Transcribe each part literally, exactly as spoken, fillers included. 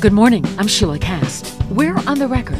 Good morning, I'm Sheila Cast. We're on the record.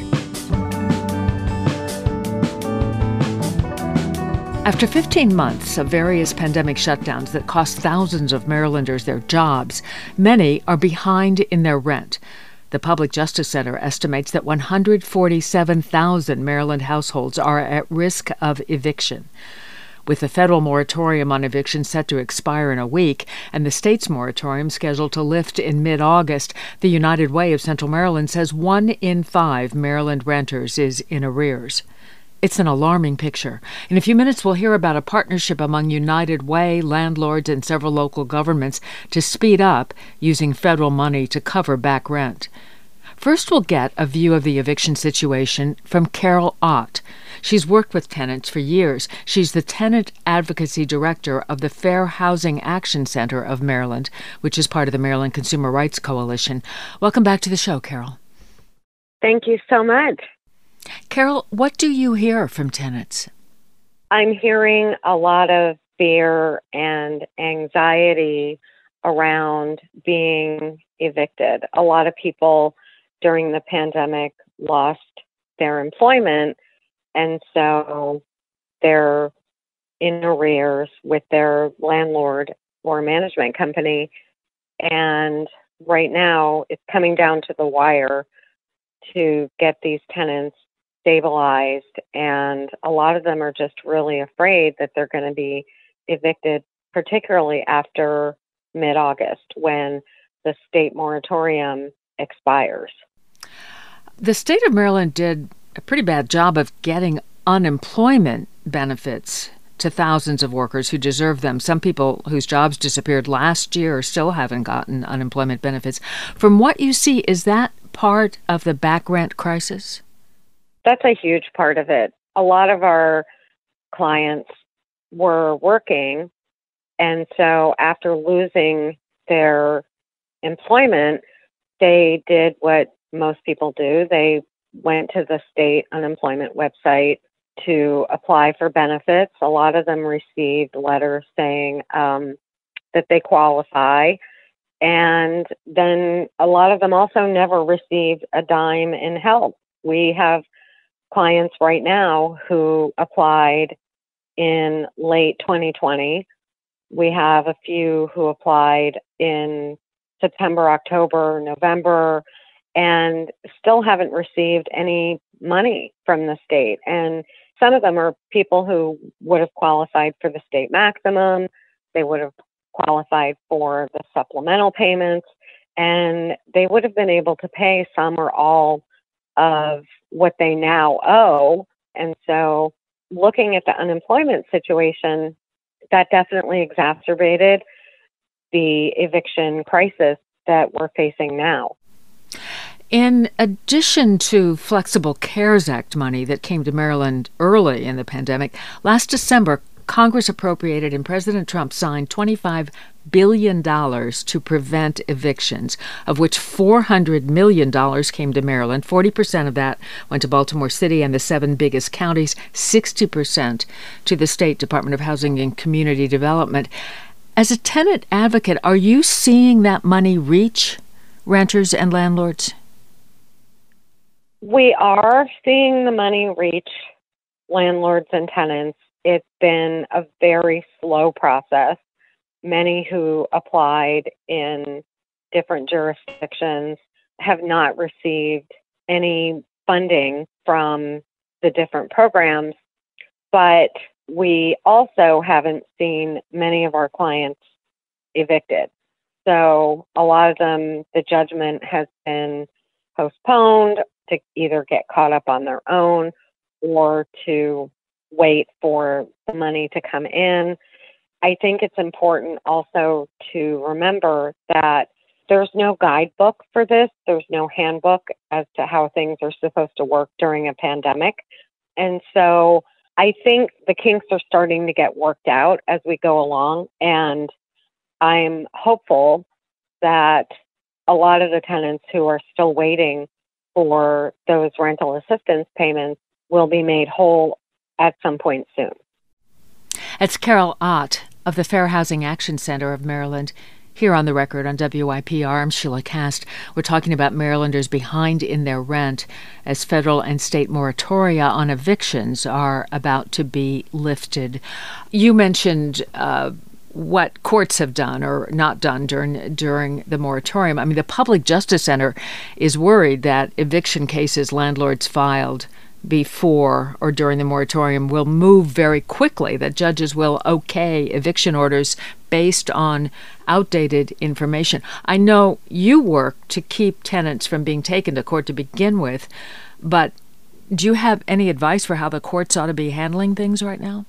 After fifteen months of various pandemic shutdowns that cost thousands of Marylanders their jobs, many are behind in their rent. The Public Justice Center estimates that one hundred forty-seven thousand Maryland households are at risk of eviction. With the federal moratorium on eviction set to expire in a week and the state's moratorium scheduled to lift in mid-August, the United Way of Central Maryland says one in five Maryland renters is in arrears. It's an alarming picture. In a few minutes, we'll hear about a partnership among United Way, landlords, and several local governments to speed up using federal money to cover back rent. First, we'll get a view of the eviction situation from Carol Ott. She's worked with tenants for years. She's the Tenant Advocacy Director of the Fair Housing Action Center of Maryland, which is part of the Maryland Consumer Rights Coalition. Welcome back to the show, Carol. Thank you so much. Carol, what do you hear from tenants? I'm hearing a lot of fear and anxiety around being evicted. A lot of people during the pandemic lost their employment, and so they're in arrears with their landlord or management company. And right now, it's coming down to the wire to get these tenants stabilized, and a lot of them are just really afraid that they're going to be evicted, particularly after mid-August when the state moratorium expires. The state of Maryland did a pretty bad job of getting unemployment benefits to thousands of workers who deserve them. Some people whose jobs disappeared last year still haven't gotten unemployment benefits. From what you see, is that part of the back rent crisis? That's a huge part of it. A lot of our clients were working, and so after losing their employment, they did what most people do. They went to the state unemployment website to apply for benefits. A lot of them received letters saying um, that they qualify. And then a lot of them also never received a dime in help. We have clients right now who applied in late twenty twenty. We have a few who applied in September, October, November, and still haven't received any money from the state. And some of them are people who would have qualified for the state maximum. They would have qualified for the supplemental payments, and they would have been able to pay some or all of what they now owe. And so looking at the unemployment situation, that definitely exacerbated the eviction crisis that we're facing now. In addition to flexible CARES Act money that came to Maryland early in the pandemic, last December, Congress appropriated and President Trump signed twenty-five billion dollars to prevent evictions, of which four hundred million dollars came to Maryland. forty percent of that went to Baltimore City and the seven biggest counties, sixty percent to the State Department of Housing and Community Development. As a tenant advocate, are you seeing that money reach renters and landlords? We are seeing the money reach landlords and tenants. It's been a very slow process. Many who applied in different jurisdictions have not received any funding from the different programs, but we also haven't seen many of our clients evicted. So a lot of them, the judgment has been postponed to either get caught up on their own or to wait for the money to come in. I think it's important also to remember that there's no guidebook for this. There's no handbook as to how things are supposed to work during a pandemic. And so I think the kinks are starting to get worked out as we go along. And I'm hopeful that a lot of the tenants who are still waiting for those rental assistance payments will be made whole at some point soon. That's Carol Ott of the Fair Housing Action Center of Maryland. Here on The Record on W I P R, I'm Sheila Cast. We're talking about Marylanders behind in their rent as federal and state moratoria on evictions are about to be lifted. You mentioned uh, what courts have done or not done during during the moratorium. I mean, the Public Justice Center is worried that eviction cases landlords filed before or during the moratorium will move very quickly, that judges will okay eviction orders based on outdated information. I know you work to keep tenants from being taken to court to begin with, but do you have any advice for how the courts ought to be handling things right now?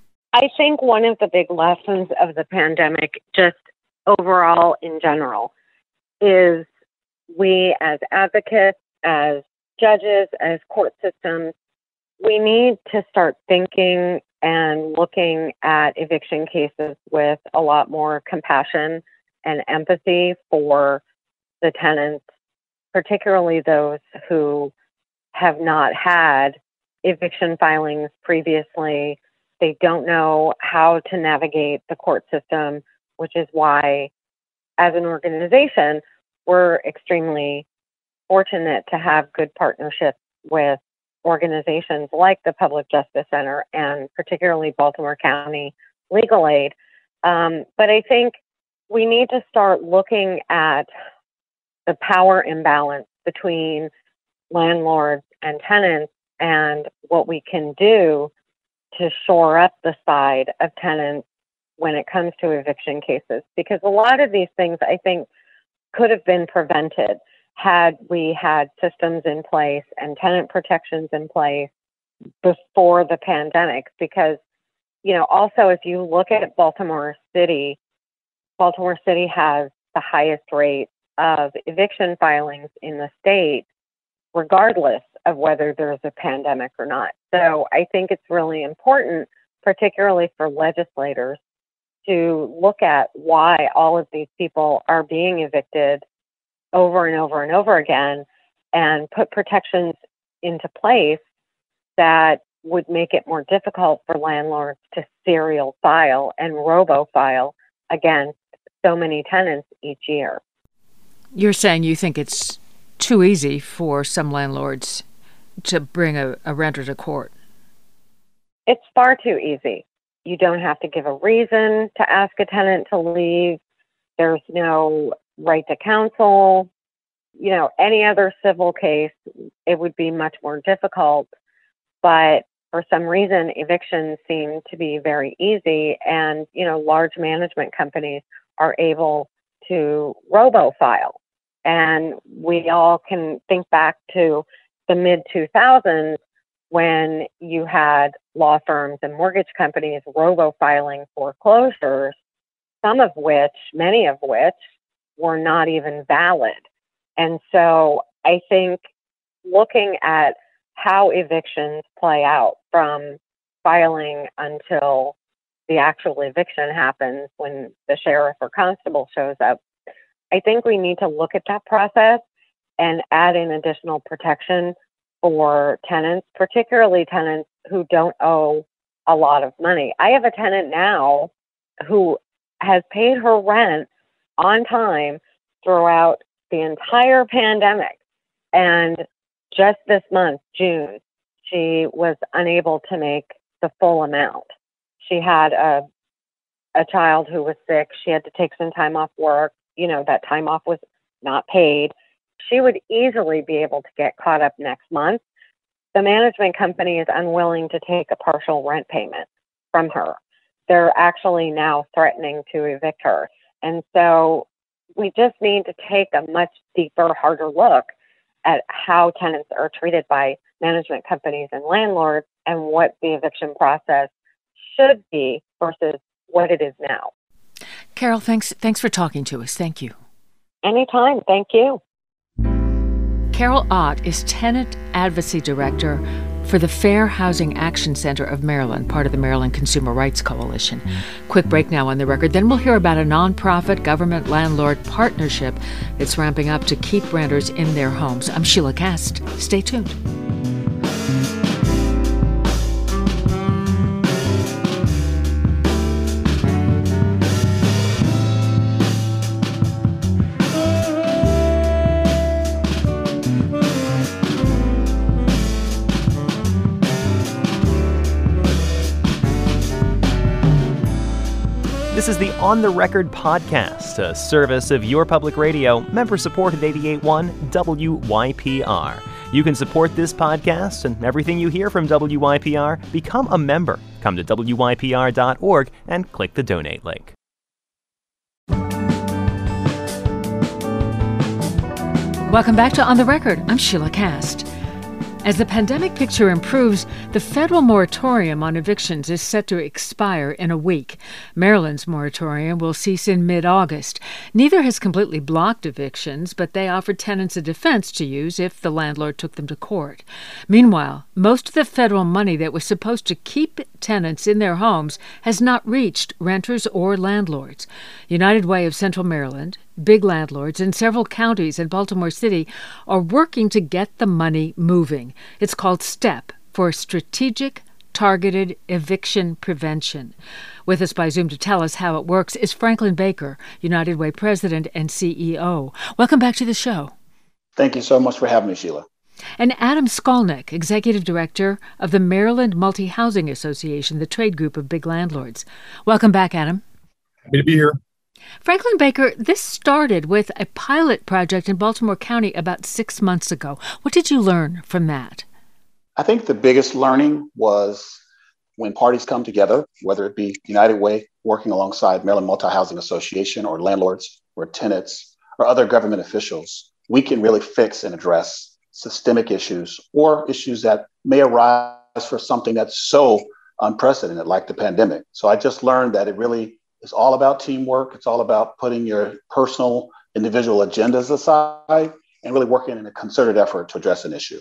I think one of the big lessons of the pandemic, just overall in general, is we as advocates, as judges, as court systems, we need to start thinking and looking at eviction cases with a lot more compassion and empathy for the tenants, particularly those who have not had eviction filings previously. They don't know how to navigate the court system, which is why, as an organization, we're extremely fortunate to have good partnerships with organizations like the Public Justice Center and particularly Baltimore County Legal Aid. Um, but I think we need to start looking at the power imbalance between landlords and tenants and what we can do to shore up the side of tenants when it comes to eviction cases. Because a lot of these things, I think, could have been prevented had we had systems in place and tenant protections in place before the pandemic. Because, you know, also if you look at Baltimore City, Baltimore City has the highest rate of eviction filings in the state, regardless of whether there's a pandemic or not. So I think it's really important, particularly for legislators, to look at why all of these people are being evicted over and over and over again and put protections into place that would make it more difficult for landlords to serial file and robo-file against so many tenants each year. You're saying you think it's too easy for some landlords to bring a, a renter to court? It's far too easy. You don't have to give a reason to ask a tenant to leave. There's no right to counsel. You know, any other civil case, it would be much more difficult. But for some reason, evictions seem to be very easy. And, you know, large management companies are able to robo-file. And we all can think back to the mid two thousands when you had law firms and mortgage companies robo-filing foreclosures, some of which, many of which, were not even valid. And so I think looking at how evictions play out from filing until the actual eviction happens when the sheriff or constable shows up, I think we need to look at that process and add in additional protection for tenants, particularly tenants who don't owe a lot of money. I have a tenant now who has paid her rent on time throughout the entire pandemic. And just this month, June, she was unable to make the full amount. She had a a child who was sick. She had to take some time off work. You know, that time off was not paid. She would easily be able to get caught up next month. The management company is unwilling to take a partial rent payment from her. They're actually now threatening to evict her. And so we just need to take a much deeper, harder look at how tenants are treated by management companies and landlords and what the eviction process should be versus what it is now. Carol, thanks thanks for talking to us. Thank you. Anytime. Thank you. Carol Ott is Tenant Advocacy Director for the Fair Housing Action Center of Maryland, part of the Maryland Consumer Rights Coalition. Quick break now on The Record. Then we'll hear about a nonprofit government-landlord partnership that's ramping up to keep renters in their homes. I'm Sheila Cast. Stay tuned. This is the On the Record podcast, a service of your public radio, member-supported eighty-eight point one W Y P R. You can support this podcast and everything you hear from W Y P R. Become a member. Come to W Y P R dot org and click the donate link. Welcome back to On the Record. I'm Sheila Cast. As the pandemic picture improves, the federal moratorium on evictions is set to expire in a week. Maryland's moratorium will cease in mid-August. Neither has completely blocked evictions, but they offered tenants a defense to use if the landlord took them to court. Meanwhile, most of the federal money that was supposed to keep tenants in their homes has not reached renters or landlords. United Way of Central Maryland, big landlords in several counties and Baltimore City are working to get the money moving. It's called STEP, for Strategic Targeted Eviction Prevention. With us by Zoom to tell us how it works is Franklin Baker, United Way President and C E O. Welcome back to the show. Thank you so much for having me, Sheila. And Adam Skolnick, Executive Director of the Maryland Multi-Housing Association, the trade group of big landlords. Welcome back, Adam. Happy to be here. Franklin Baker, this started with a pilot project in Baltimore County about six months ago. What did you learn from that? I think the biggest learning was when parties come together, whether it be United Way working alongside Maryland Multi-Housing Association or landlords or tenants or other government officials, we can really fix and address systemic issues or issues that may arise for something that's so unprecedented like the pandemic. So I just learned that it really It's all about teamwork. It's all about putting your personal, individual agendas aside and really working in a concerted effort to address an issue.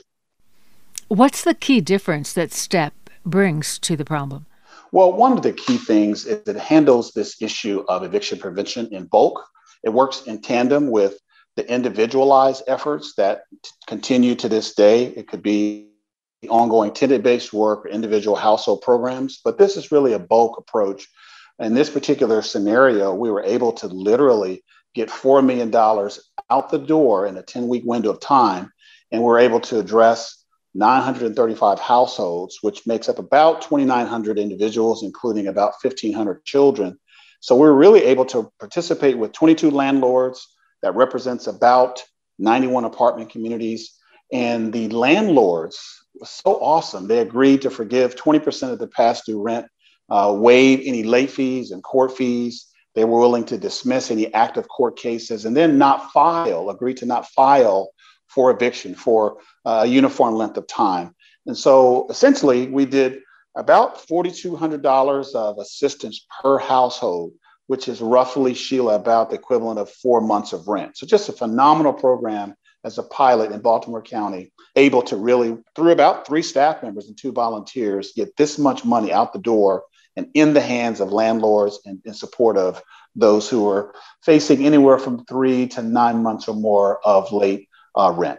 What's the key difference that STEP brings to the problem? Well, one of the key things is it handles this issue of eviction prevention in bulk. It works in tandem with the individualized efforts that t- continue to this day. It could be ongoing tenant-based work or individual household programs, but this is really a bulk approach. In this particular scenario, we were able to literally get four million dollars out the door in a ten-week window of time, and we're able to address nine hundred thirty-five households, which makes up about twenty-nine hundred individuals, including about fifteen hundred children. So we're really able to participate with twenty-two landlords. That represents about ninety-one apartment communities. And the landlords were so awesome. They agreed to forgive twenty percent of the past due rent, Uh, waive any late fees and court fees. They were willing to dismiss any active court cases and then not file, agree to not file for eviction for uh, a uniform length of time. And so essentially we did about four thousand two hundred dollars of assistance per household, which is roughly, Sheila, about the equivalent of four months of rent. So just a phenomenal program as a pilot in Baltimore County, able to really, through about three staff members and two volunteers, get this much money out the door and in the hands of landlords and in support of those who are facing anywhere from three to nine months or more of late uh, rent.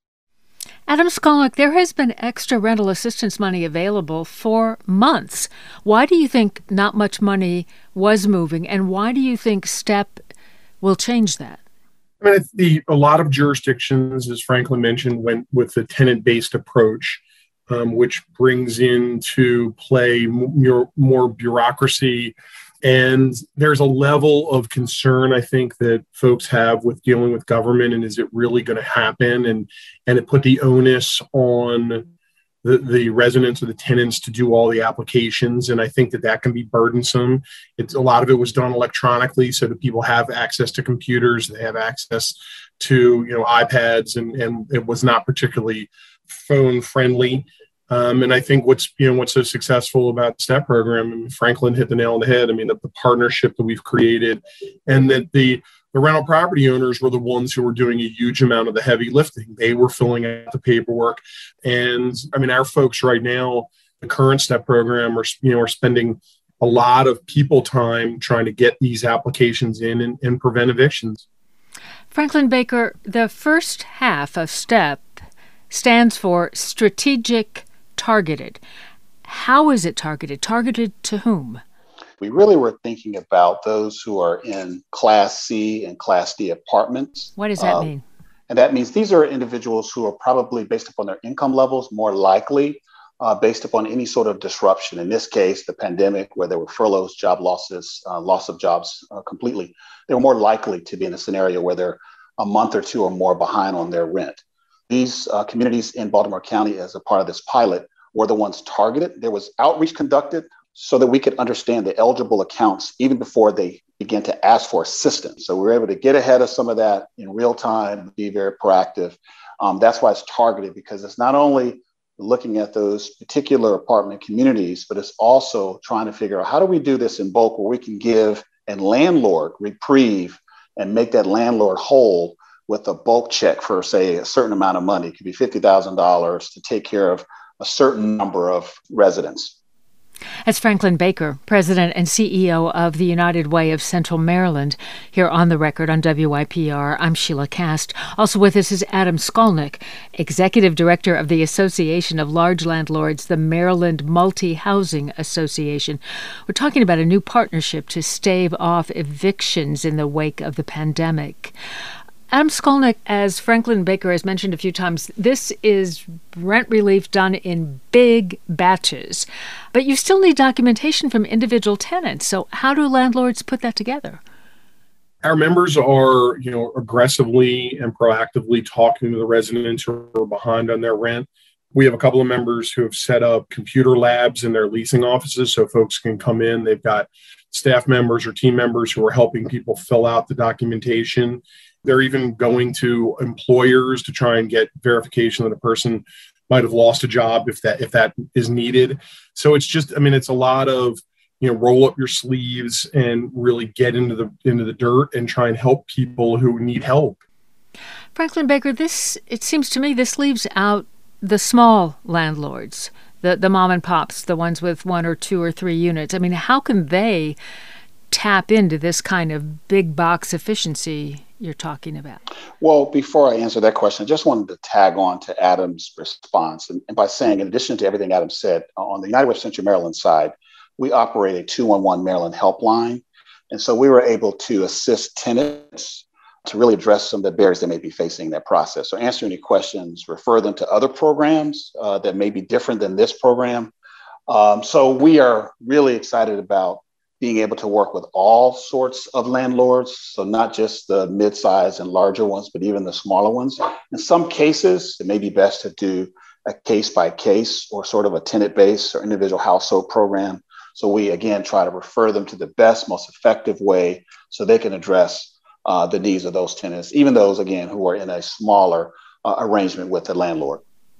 Adam Skolnick, there has been extra rental assistance money available for months. Why do you think not much money was moving, and why do you think STEP will change that? I mean, the, a lot of jurisdictions, as Franklin mentioned, went with the tenant-based approach, um, which brings into play more, more bureaucracy. And there's a level of concern, I think, that folks have with dealing with government, and is it really going to happen? And and it put the onus on the, the residents or the tenants to do all the applications. And I think that that can be burdensome. It's a lot of it was done electronically so that people have access to computers, they have access to, you know, iPads, and, and it was not particularly phone friendly. Um, and I think what's, you know, what's so successful about the STEP program, and Franklin hit the nail on the head. I mean, the, the partnership that we've created, and that the, the rental property owners were the ones who were doing a huge amount of the heavy lifting. They were filling out the paperwork. And I mean, our folks right now, the current STEP program, are, you know, are spending a lot of people time trying to get these applications in and, and prevent evictions. Franklin Baker, the first half of STEP stands for Strategic Targeted. How is it targeted? Targeted to whom? We really were thinking about those who are in Class C and Class D apartments. What does that um, mean? And that means these are individuals who are probably, based upon their income levels, more likely uh, based upon any sort of disruption. In this case, the pandemic, where there were furloughs, job losses, uh, loss of jobs uh, completely, they were more likely to be in a scenario where they're a month or two or more behind on their rent. These uh, communities in Baltimore County, as a part of this pilot, were the ones targeted. There was outreach conducted so that we could understand the eligible accounts even before they began to ask for assistance. So we were able to get ahead of some of that in real time, be very proactive. Um, that's why it's targeted, because it's not only looking at those particular apartment communities, but it's also trying to figure out how do we do this in bulk where we can give a landlord reprieve and make that landlord whole with a bulk check for, say, a certain amount of money. It could be fifty thousand dollars to take care of a certain number of residents. That's Franklin Baker, President and C E O of the United Way of Central Maryland, here on The Record on W Y P R. I'm Sheila Cast. Also with us is Adam Skolnick, Executive Director of the Association of Large Landlords, the Maryland Multi-Housing Association. We're talking about a new partnership to stave off evictions in the wake of the pandemic. Adam Skolnick, as Franklin Baker has mentioned a few times, this is rent relief done in big batches, but you still need documentation from individual tenants. So how do landlords put that together? Our members are, you know, aggressively and proactively talking to the residents who are behind on their rent. We have a couple of members who have set up computer labs in their leasing offices so folks can come in. They've got staff members or team members who are helping people fill out the documentation. They're even going to employers to try and get verification that a person might have lost a job if that if that is needed. So it's just, I mean, it's a lot of, you know, roll up your sleeves and really get into the into the dirt and try and help people who need help. Franklin Baker, this, it seems to me, this leaves out the small landlords, the, the mom and pops, the ones with one or two or three units. I mean, how can they tap into this kind of big box efficiency you're talking about? Well, before I answer that question, I just wanted to tag on to Adam's response. And, and by saying, in addition to everything Adam said, on the United Way of Central Maryland side, we operate a two one one Maryland helpline. And so we were able to assist tenants to really address some of the barriers they may be facing in that process. So answer any questions, refer them to other programs uh, that may be different than this program. Um, so we are really excited about being able to work with all sorts of landlords. So not just the mid-size and larger ones, but even the smaller ones. In some cases, it may be best to do a case by case or sort of a tenant-based or individual household program. So we, again, try to refer them to the best, most effective way so they can address uh, the needs of those tenants, even those, again, who are in a smaller uh, arrangement with the landlord.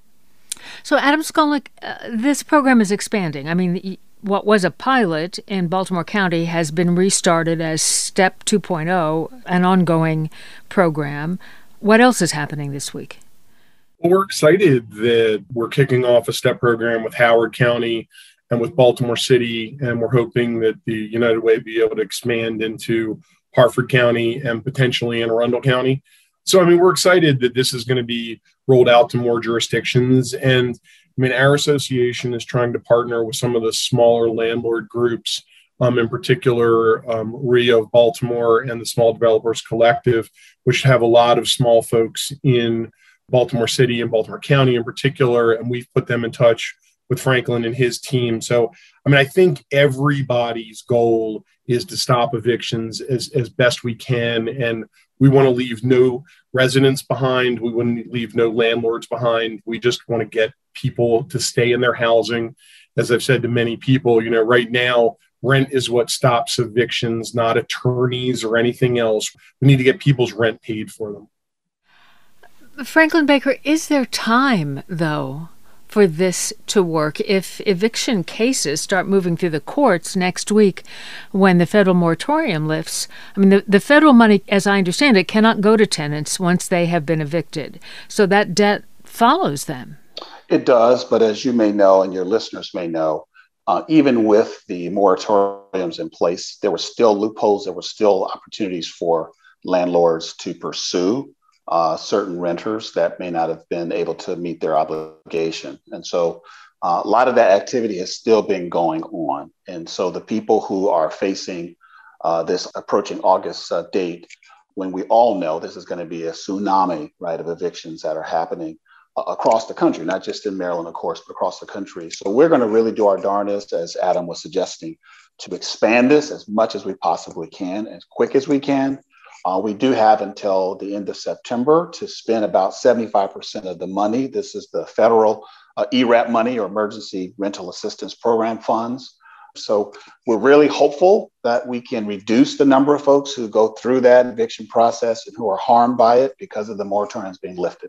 So Adam Skolnick, uh, this program is expanding. I mean, what was a pilot in Baltimore County has been restarted as STEP two point oh, an ongoing program. What else is happening this week? Well, we're excited that we're kicking off a STEP program with Howard County and with Baltimore City, and we're hoping that the United Way will be able to expand into Hartford County and potentially in Arundel County. So, I mean, we're excited that this is going to be rolled out to more jurisdictions. And I mean, our association is trying to partner with some of the smaller landlord groups, um, in particular, um, R I A of Baltimore and the Small Developers Collective, which have a lot of small folks in Baltimore City and Baltimore County in particular. And we've put them in touch with Franklin and his team. So, I mean, I think everybody's goal is to stop evictions as, as best we can. And we want to leave no residents behind. We want to leave no landlords behind. We just want to get people to stay in their housing. As I've said to many people, you know, right now, rent is what stops evictions, not attorneys or anything else. We need to get people's rent paid for them. Franklin Baker, is there time, though, for this to work if eviction cases start moving through the courts next week when the federal moratorium lifts? I mean, the, the federal money, as I understand it, cannot go to tenants once they have been evicted. So that debt follows them. It does, but as you may know, and your listeners may know, uh, even with the moratoriums in place, there were still loopholes, there were still opportunities for landlords to pursue uh, certain renters that may not have been able to meet their obligation. And so uh, a lot of that activity has still been going on. And so the people who are facing uh, this approaching August uh, date, when we all know this is going to be a tsunami, right, of evictions that are happening, uh, across the country, not just in Maryland, of course, but across the country. So we're going to really do our darndest, as Adam was suggesting, to expand this as much as we possibly can, as quick as we can. Uh, we do have until the end of September to spend about seventy-five percent of the money. This is the federal uh, E R A P money, or Emergency Rental Assistance Program funds. So we're really hopeful that we can reduce the number of folks who go through that eviction process and who are harmed by it because of the moratoriums being lifted.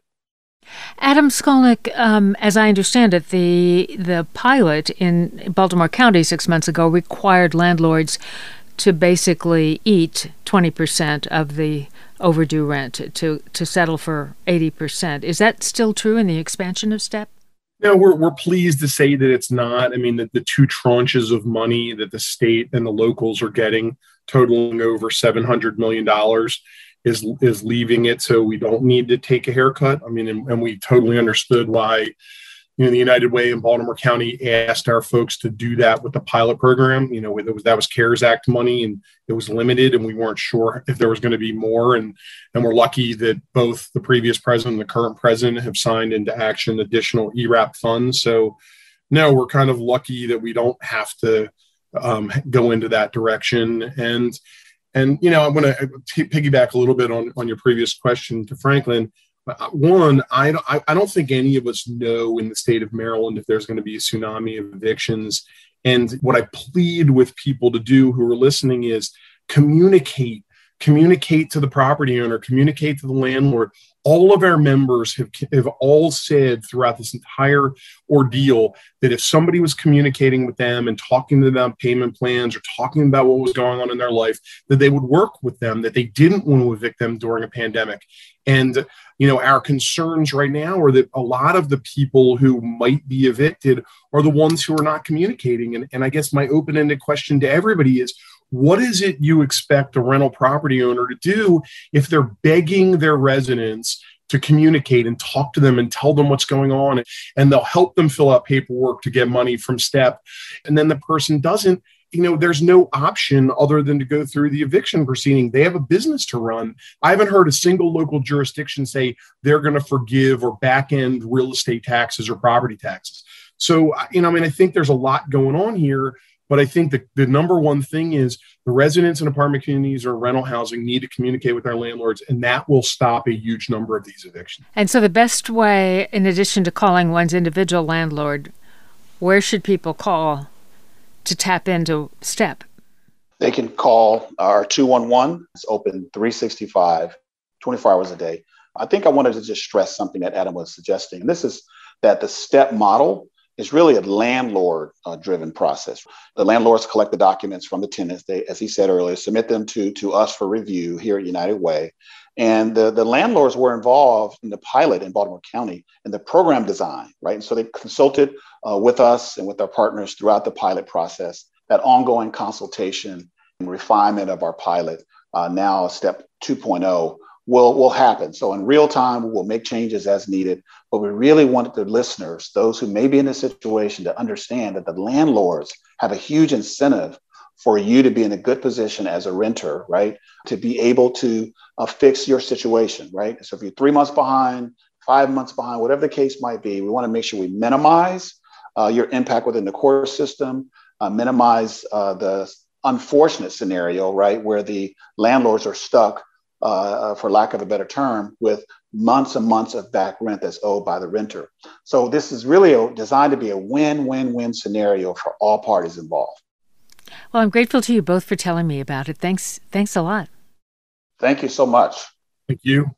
Adam Skolnick, um, as I understand it, the the pilot in Baltimore County six months ago required landlords to basically eat twenty percent of the overdue rent, to, to settle for eighty percent. Is that still true in the expansion of STEP? No, we're we're pleased to say that it's not. I mean, that the two tranches of money that the state and the locals are getting, totaling over seven hundred million dollars, is is leaving it so we don't need to take a haircut. I mean, and, and we totally understood why, you know, the United Way in Baltimore County asked our folks to do that with the pilot program. You know, it was, that was CARES Act money, and it was limited, and we weren't sure if there was going to be more. And and we're lucky that both the previous president and the current president have signed into action additional E R A P funds. So, no, we're kind of lucky that we don't have to um, go into that direction. And and you know, I'm going to piggyback a little bit on on your previous question to Franklin. One, I, I don't think any of us know in the state of Maryland if there's going to be a tsunami of evictions. And what I plead with people to do who are listening is communicate, communicate to the property owner, communicate to the landlord. All of our members have, have all said throughout this entire ordeal that if somebody was communicating with them and talking to them about payment plans or talking about what was going on in their life, that they would work with them, that they didn't want to evict them during a pandemic. And, you know, our concerns right now are that a lot of the people who might be evicted are the ones who are not communicating. And, and I guess my open-ended question to everybody is, what is it you expect a rental property owner to do if they're begging their residents to communicate and talk to them and tell them what's going on, and they'll help them fill out paperwork to get money from STEP, and then the person doesn't? You know, there's no option other than to go through the eviction proceeding. They have a business to run. I haven't heard a single local jurisdiction say they're going to forgive or back end real estate taxes or property taxes. So, you know, I mean, I think there's a lot going on here. But I think the, the number one thing is the residents in apartment communities or rental housing need to communicate with their landlords, and that will stop a huge number of these evictions. And so the best way, in addition to calling one's individual landlord, where should people call to tap into STEP? They can call our two one one. It's open three sixty-five, twenty-four hours a day. I think I wanted to just stress something that Adam was suggesting. And this is that the STEP model is really a landlord-driven uh, process. The landlords collect the documents from the tenants. They, as he said earlier, submit them to, to us for review here at United Way. And the, the landlords were involved in the pilot in Baltimore County in the program design, right? And so they consulted uh, with us and with our partners throughout the pilot process. That ongoing consultation and refinement of our pilot, uh, now STEP two point oh, will, will happen. So in real time, we will make changes as needed. But we really wanted the listeners, those who may be in this situation, to understand that the landlords have a huge incentive for you to be in a good position as a renter, right? To be able to uh, fix your situation, right? So if you're three months behind, five months behind, whatever the case might be, we want to make sure we minimize uh, your impact within the court system, uh, minimize uh, the unfortunate scenario, right, where the landlords are stuck, uh, for lack of a better term, with months and months of back rent that's owed by the renter. So this is really a, designed to be a win-win-win scenario for all parties involved. Well, I'm grateful to you both for telling me about it. Thanks. Thanks a lot. Thank you so much. Thank you.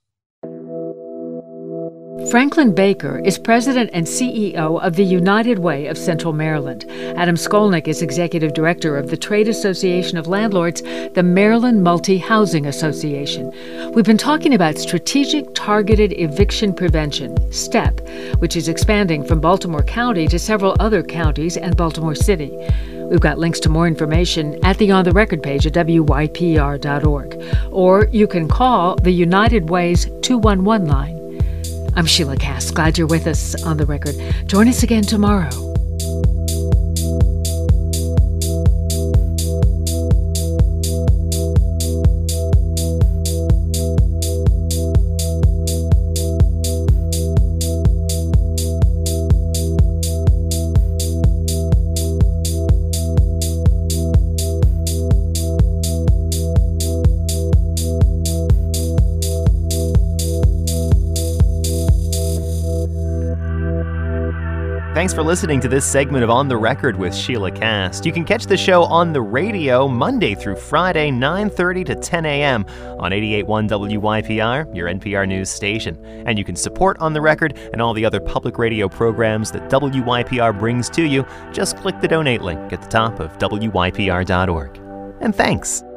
Franklin Baker is president and C E O of the United Way of Central Maryland. Adam Skolnick is executive director of the Trade Association of Landlords, the Maryland Multi-Housing Association. We've been talking about strategic targeted eviction prevention, STEP, which is expanding from Baltimore County to several other counties and Baltimore City. We've got links to more information at the On the Record page at W Y P R dot org. Or you can call the United Way's two one one line. I'm Sheila Cass. Glad you're with us on The Record. Join us again tomorrow. Thanks for listening to this segment of On the Record with Sheila Cast. You can catch the show on the radio Monday through Friday, nine thirty to ten a.m. on eighty-eight point one W Y P R, your N P R news station. And you can support On the Record and all the other public radio programs that W Y P R brings to you. Just click the donate link at the top of W Y P R dot org. And thanks.